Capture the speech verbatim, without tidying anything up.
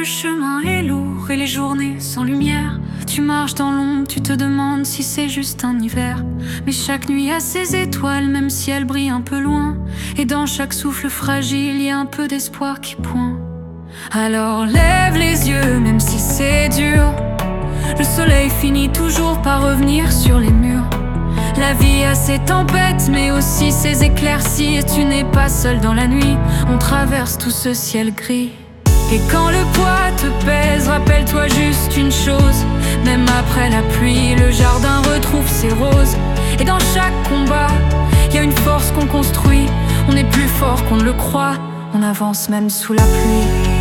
chemin est lourd et les journées sans lumière. Tu marches dans l'ombre, tu te demandes si c'est juste un hiver. Mais chaque nuit a ses étoiles, même si elles brillent un peu loin. Et dans chaque souffle fragile, y a un peu d'espoir qui pointe. Alors lève les yeux, même si c'est dur. Le soleil finit toujours par revenir sur les murs. La vie a ses tempêtes, mais aussi ses éclaircies. Et tu n'es pas seul dans la nuit, on traverse tout ce ciel gris. Et quand le poids te pèse, rappelle-toi juste une chose: même après la pluie, le jardin retrouve ses roses. Et dans chaque combat, y a une force qu'on construit. On est plus fort qu'on ne le croit, on avance même sous la pluie.